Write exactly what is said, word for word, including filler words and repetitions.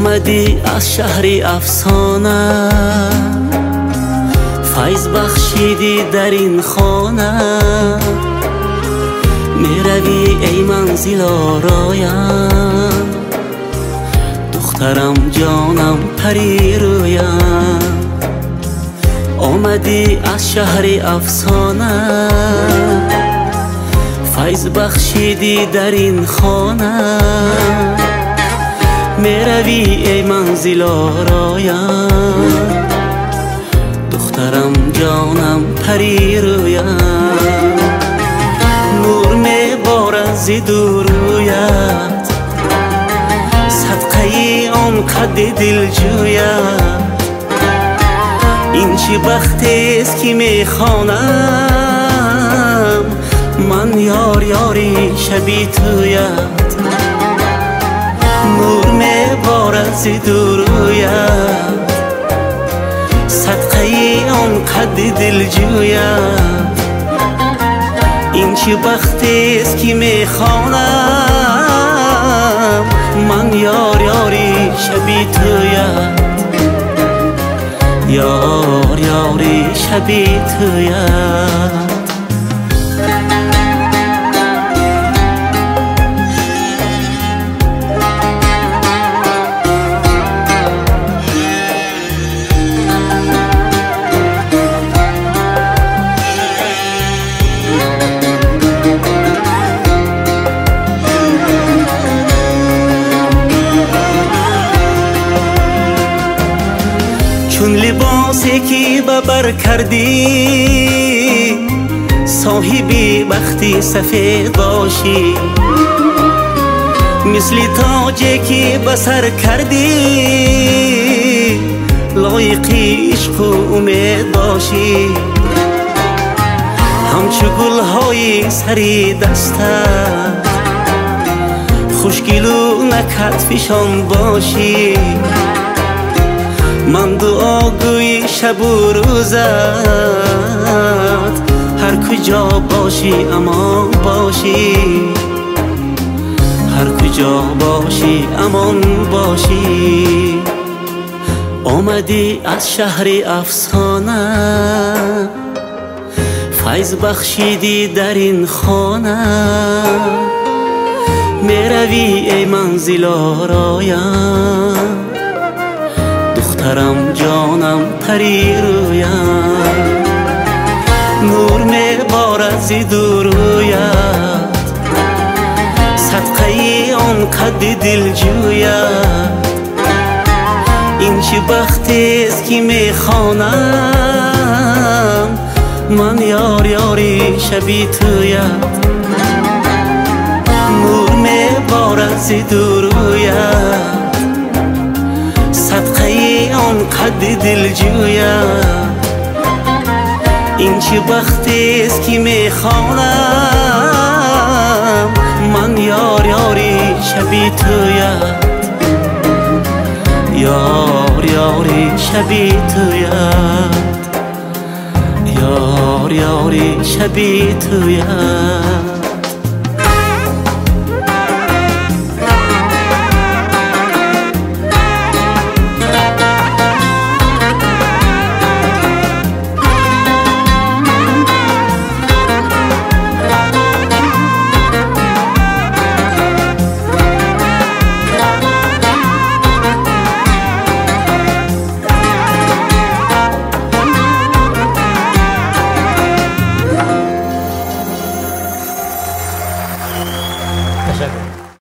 آمدی از شهری افسانه، فیض بخشیدی در این خانه. می روی ای منزل آرایم، دخترم جانم پری رویم. آمدی از شهری افسانه، فیض بخشیدی در این خانه. می روی ای منزل آرایم، دخترم جانم پری رویم. نور می بارد ز دور رویت، صدقه آن قد دل جویت. این چه بختی است که می خوانم من یار یاری شبی تویت. نور می بارد ز دور رویت، صدقه آن قد دل جویت. این چه بختی است که می خوانم من یار یاری شبی تویت. یار یاری شبی تویت. چون لباسی که ببر کردی، صاحبی بختی سفید باشی. مثل تاجی که بسر کردی، لایقی عشق و امید باشی. همچو گلهای سری دستت، خوشگلو نکت فشان باشی. من دعا گوی شب و روزت، هر کجا باشی امان باشی. هر کجا باشی امان باشی. آمدی از شهری افسانه، فیض بخشیدی در این خانه. می روی ای منزل آرایم، دخترم جانم پری رویم. نور می بارد ز دور رویت، صدقه آن قد دل جویت. این چه بختی است که می خوانم من یار یاری شبی تویت. نور می بارد ز دور رویت، صدقه آن قد دل جویت. این چه بختی است که می خوانم من یار یاری شبی تویت. یار یاری شبی تویت. یار یاری شبی تویت.